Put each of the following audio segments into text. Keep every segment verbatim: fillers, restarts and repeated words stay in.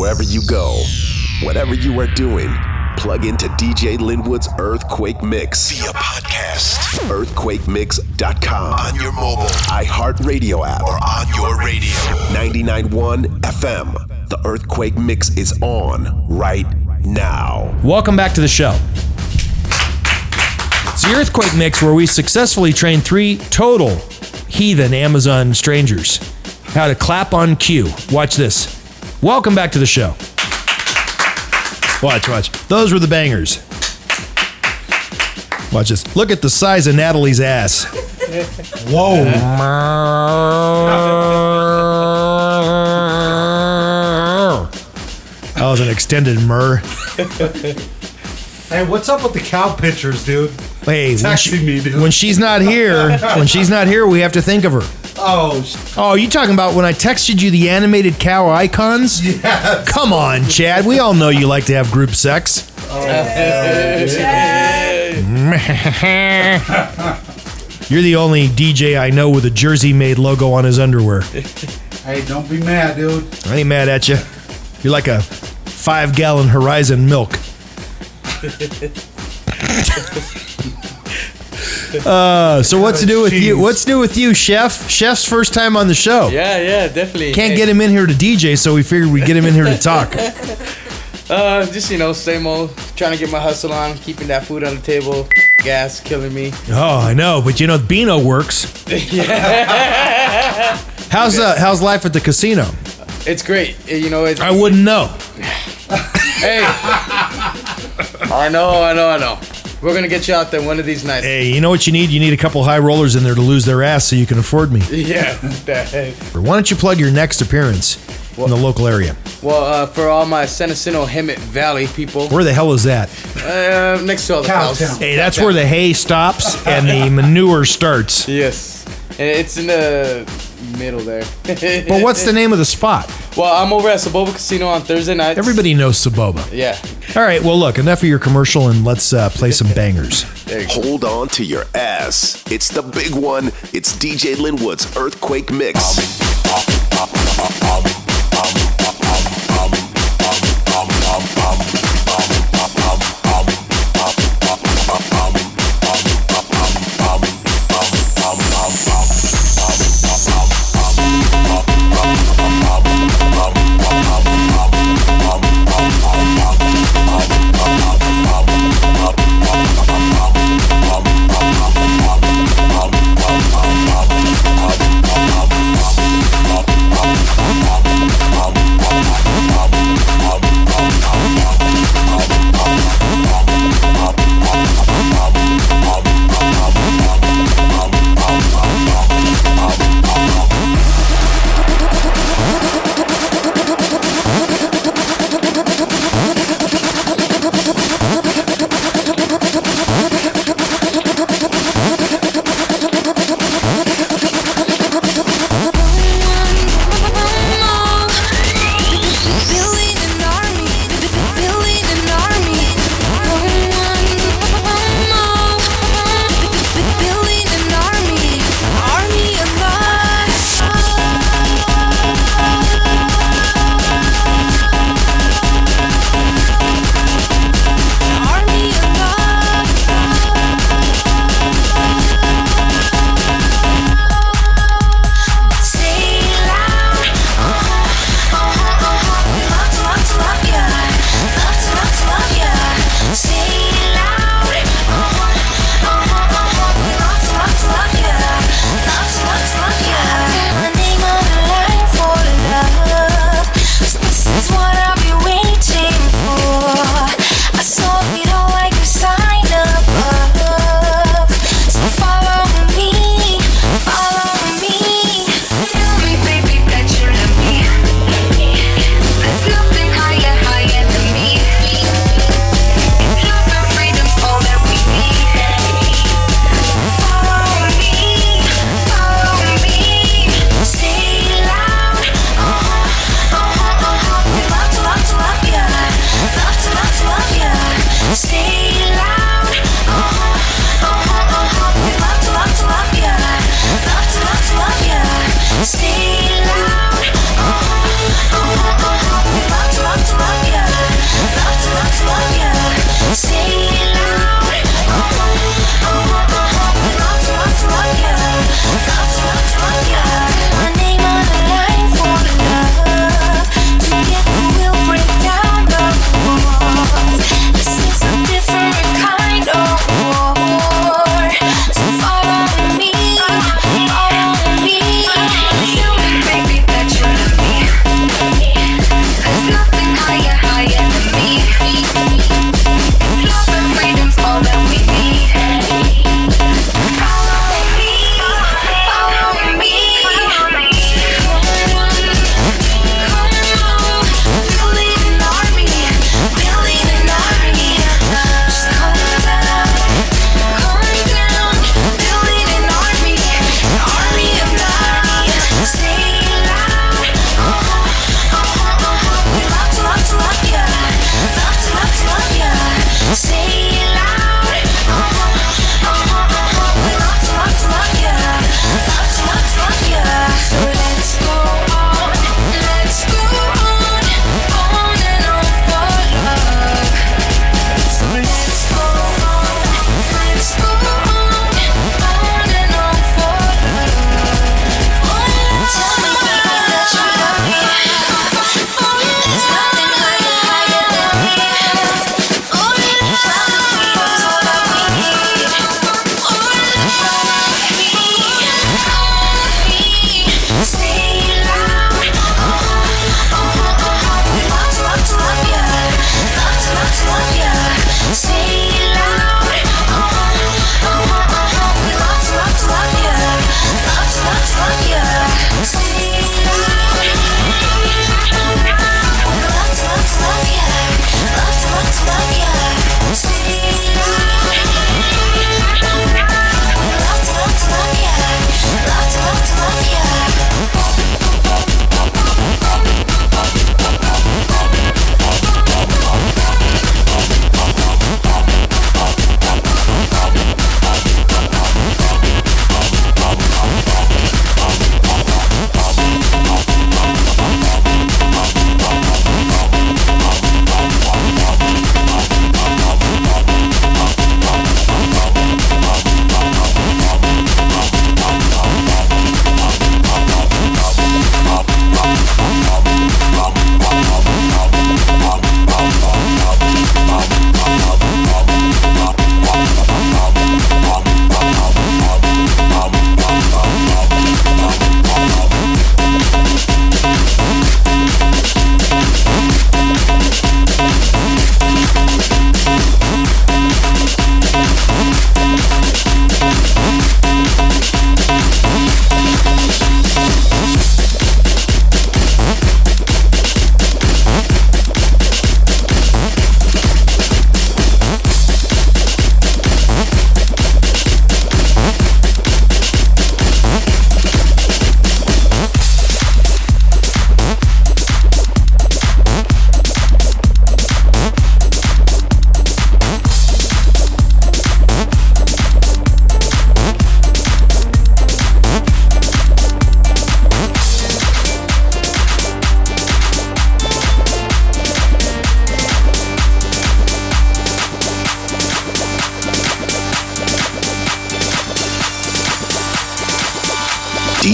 Wherever you go, whatever you are doing, plug into D J Linwood's Earthquake Mix via podcast. earthquake mix dot com. On your mobile, iHeartRadio app, or on your radio. ninety-nine point one F M. The Earthquake Mix is on right now. Welcome back to the show. It's the Earthquake Mix, where we successfully trained three total heathen Amazon strangers how to clap on cue. Watch this. Welcome back to the show. Watch, watch. Those were the bangers. Watch this. Look at the size of Natalie's ass. Whoa. That was an extended murr. Hey, what's up with the cow pictures, dude? Hey, when, she, Texting me, dude. when she's not here, when she's not here, we have to think of her. Oh, Oh, you talking about when I texted you the animated cow icons? yes. Come on, Chad. We all know you like to have group sex. You're the only D J I know with a Jersey Made logo on his underwear. Hey, don't be mad, dude. I ain't mad at you. You're like a five-gallon Horizon milk. Uh, so what's to do with you? What's to do with you, Chef? Chef's first time on the show. Yeah, yeah, definitely. Can't Hey. get him in here to D J, so we figured we'd get him in here to talk. Uh, just, you know, same old, trying to get my hustle on, keeping that food on the table, gas killing me. Oh, I know, but you know, Beano works. How's uh, how's life at the casino? It's great, you know. It's, I wouldn't know. Hey, I know, I know, I know. We're gonna get you out there one of these nights. Hey, you know what you need? You need a couple high rollers in there to lose their ass so you can afford me. Yeah. that- Why don't you plug your next appearance in the local area? Well, uh, for all my Senecino Hemet Valley people, Where the hell is that? uh, next to all the cows. Cowtown. Hey, that's where the hay stops and the manure starts. Yes, and it's in the middle there. But what's the name of the spot? Well, I'm over at Saboba Casino on Thursday nights. Everybody knows Saboba. Yeah. All right, well, look, enough of your commercial and let's uh, play some bangers. There you go. Hold on to your ass. It's the big one. It's D J Linwood's Earthquake Mix.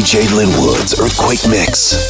J Linwood's Earthquake Mix.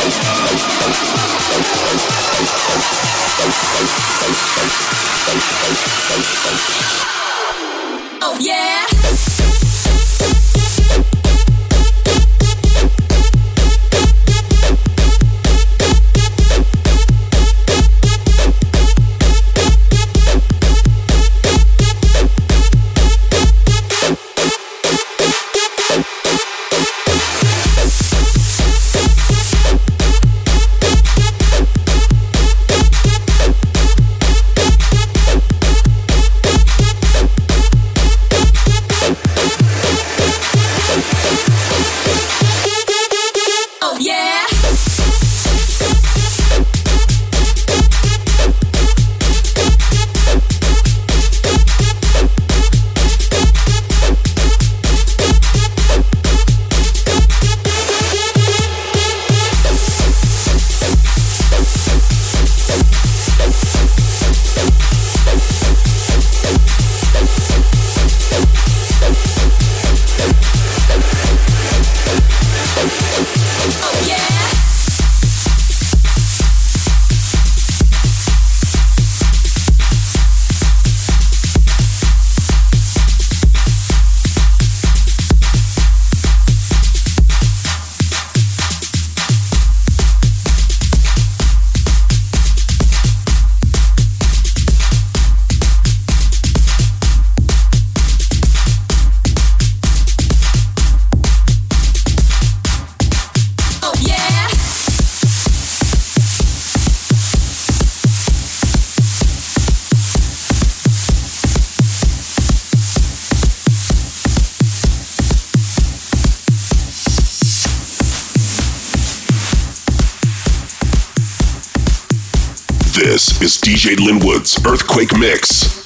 Oh yeah. This is D J Linwood's Earthquake Mix.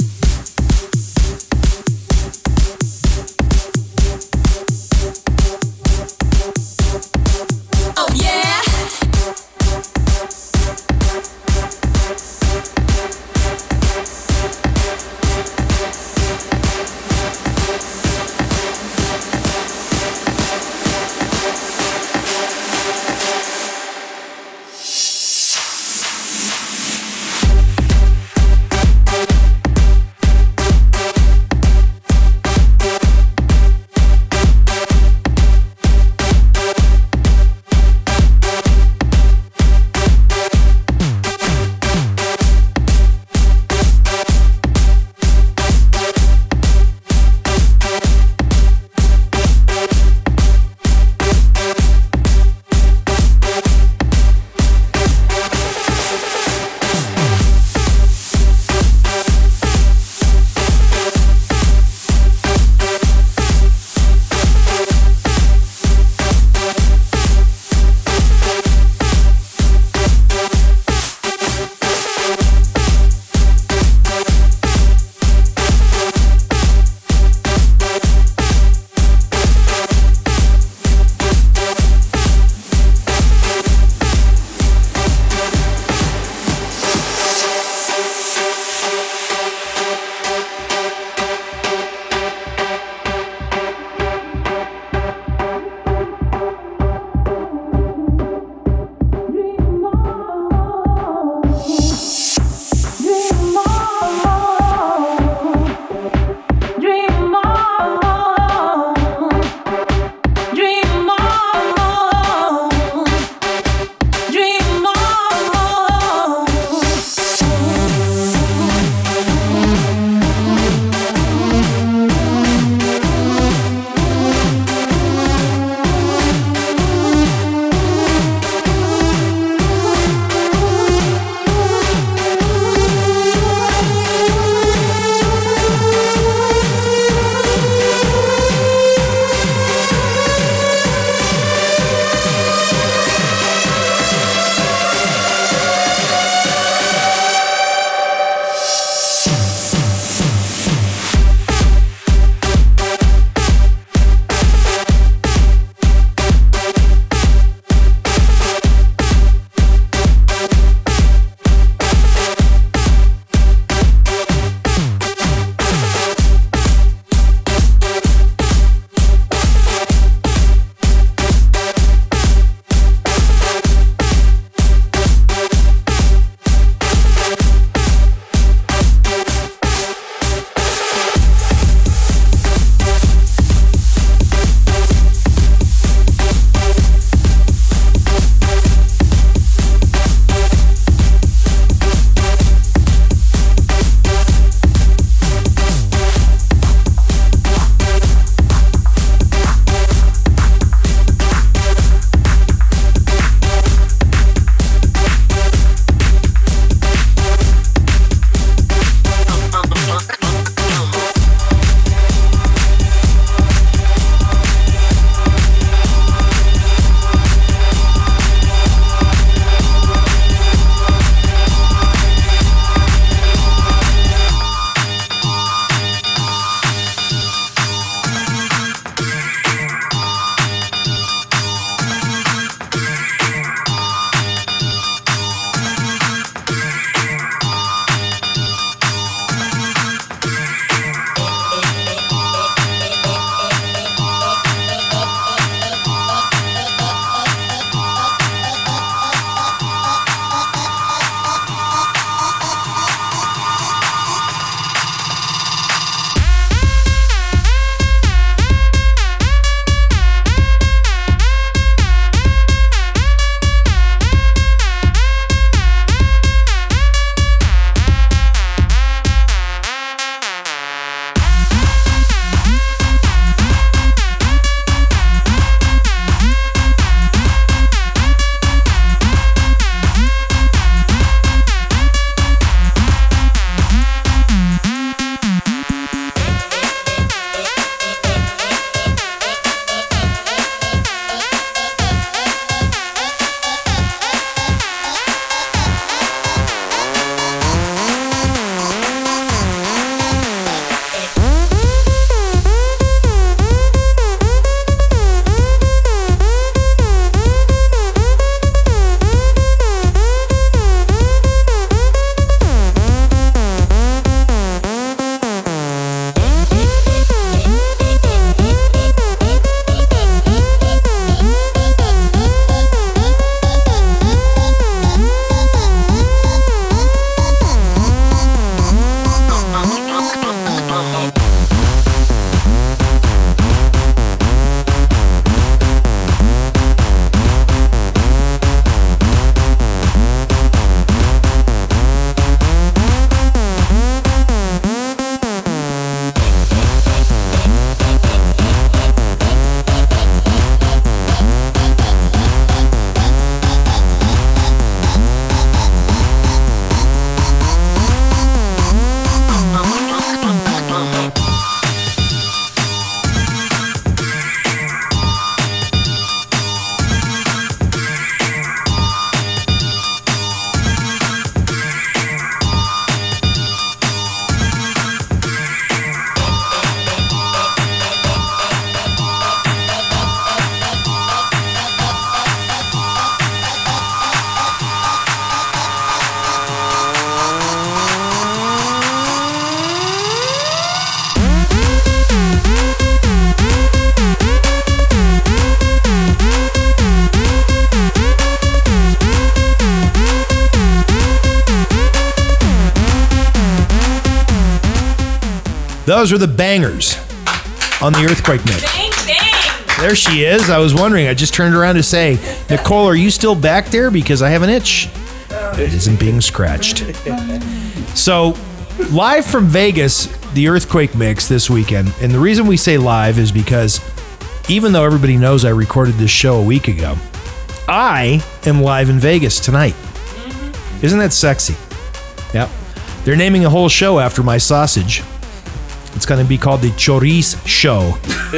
Those were the bangers on the Earthquake Mix. Bang, bang. There she is. I was wondering. I just turned around to say, Nicole, are you still back there? Because I have an itch. It isn't being scratched. So, live from Vegas, the Earthquake Mix this weekend. And the reason we say live is because even though everybody knows I recorded this show a week ago, I am live in Vegas tonight. Isn't that sexy? Yep. They're naming a whole show after my sausage. It's going to be called the Choriz Show.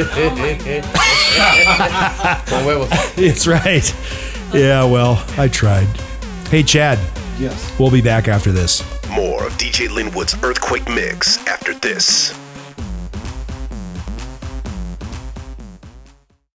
It's right. Yeah, well, I tried. Hey, Chad. Yes. We'll be back after this. More of D J Linwood's Earthquake Mix after this.